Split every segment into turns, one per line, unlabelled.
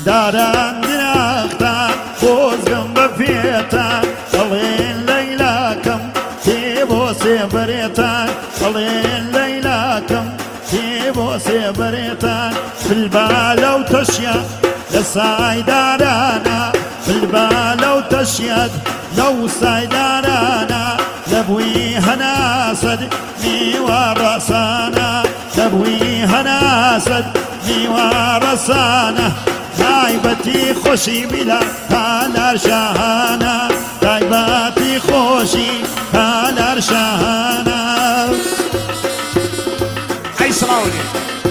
داران درختان خۆزگەم بە پێتان ئەڵێن لەیلاکەم تێ بۆ سێبەرێتان ئەڵێن لەیلاکەم تێ بۆ سێبەرێتان فلبالە و تەشیان لە سایدارانە فلبالە و تەشیان لەو سایدارانە لە بووی هەناسەد میوە ڕەسانە لە بووی هەناسەد میوە ڕەسانە تایبەتی خۆشی میلا کالار شاهانە تایبەتی خۆشی کالار شاهانە
ئەی سڵاوی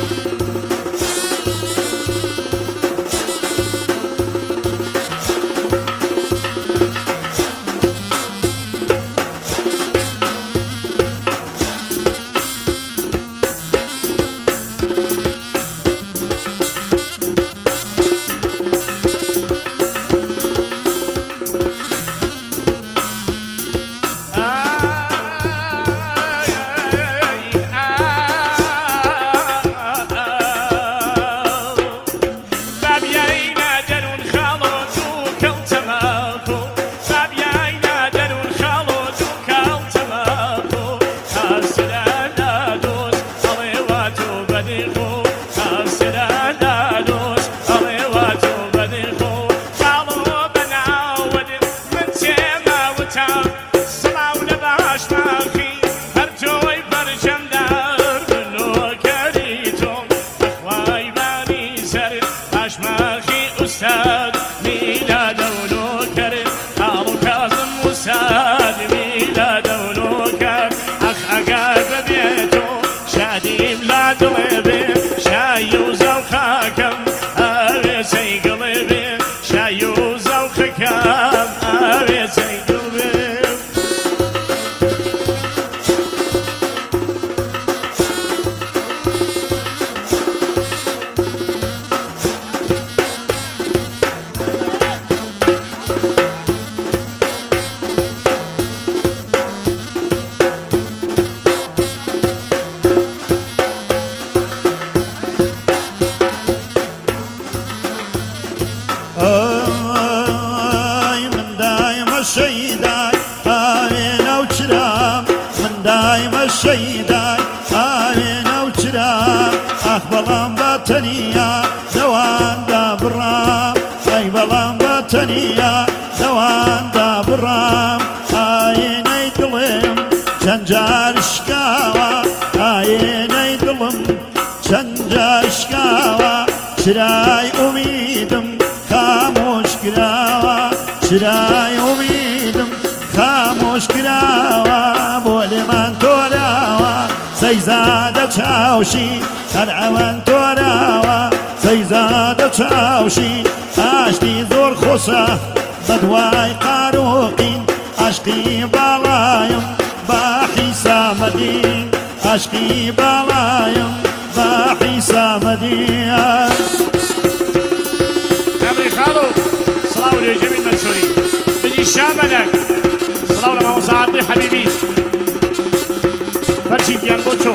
الشيدان آمين وشرام أخبرام باتنيا دوان دابرام أي بلام باتنيا دوان دابرام آيني دلم شنجار شكاوا آيني دلم شنجار شكاوا شراي أميدم خاموش كراوا شراي أميدم خاموش كراوا بولي من توراوا سيزادة تشاوشي العوان توراوا سيزادة تشاوشي عشتي زور خصا بدواي قاروقين عشقي بالايم باحي سامدين عشقي بالايم باحي سامدين
أمري خالو صلاة لجميع المنشورين بدي الشاملك صلاة لما وصعدني حبيبي فرشي ديان بوتشو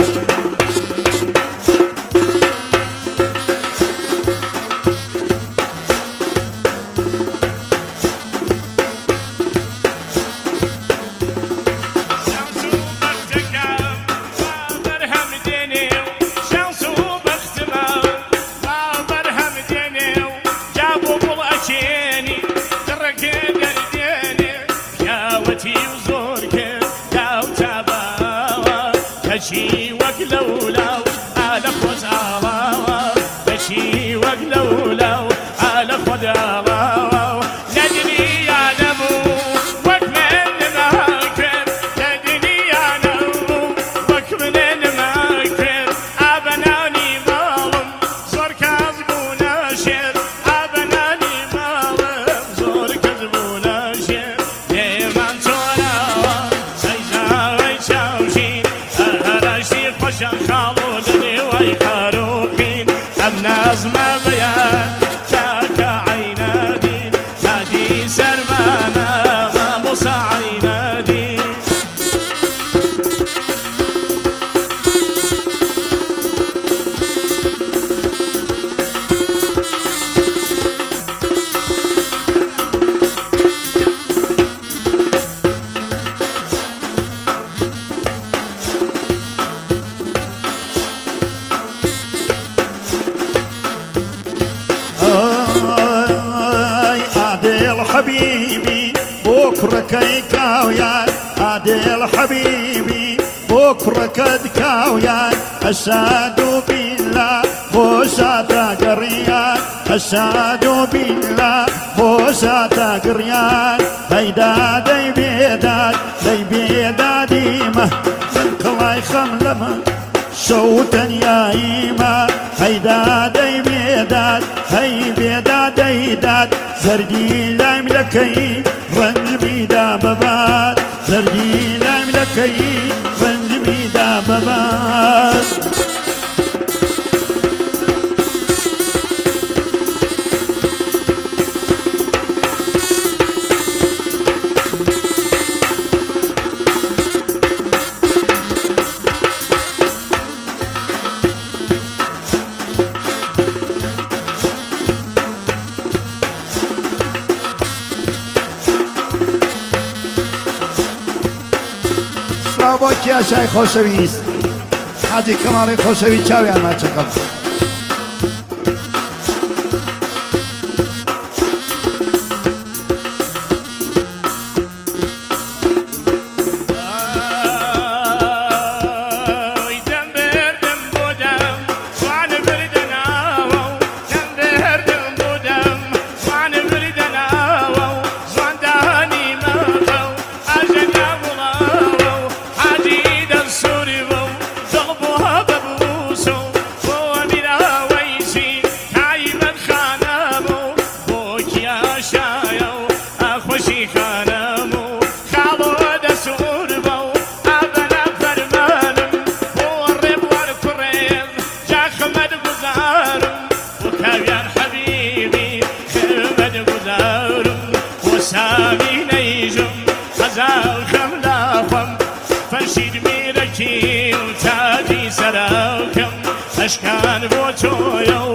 بشي وقلولو على خود عواوا بشي وقلولو على خود عواوا ندري يا نمو وكمن ماكر ندري يا نمو وكمن ماكر أبناني مالم زور كذبونا شر أبناني مالم زور كذبونا شر ديمان توراوا سيزاوي شاوشين خالو دني ويخاروقين الناس ما بيان شاكا عينادين نادي سرمانا ما موسى عينادين
حبيبي بكرك يكاويان عادل حبيبي بكرك دكاويان أشهد بالله بوساتا قريان أشهد بالله بوساتا قريان هيدا دي بيداد دي بيداديمة منك الله يخملمه صوتا يا إيما هيدا دي بيداد هي بيداد ديداد زردي لايم لكي رنج ميدا بباد زردي لايم لكي رنج ميدا بباد با کیاشای خوشویست حاجی کمال خوشوی چاویان ما چکم
فرشید میرکی و تادی سراکم اشکان بۆ تۆیە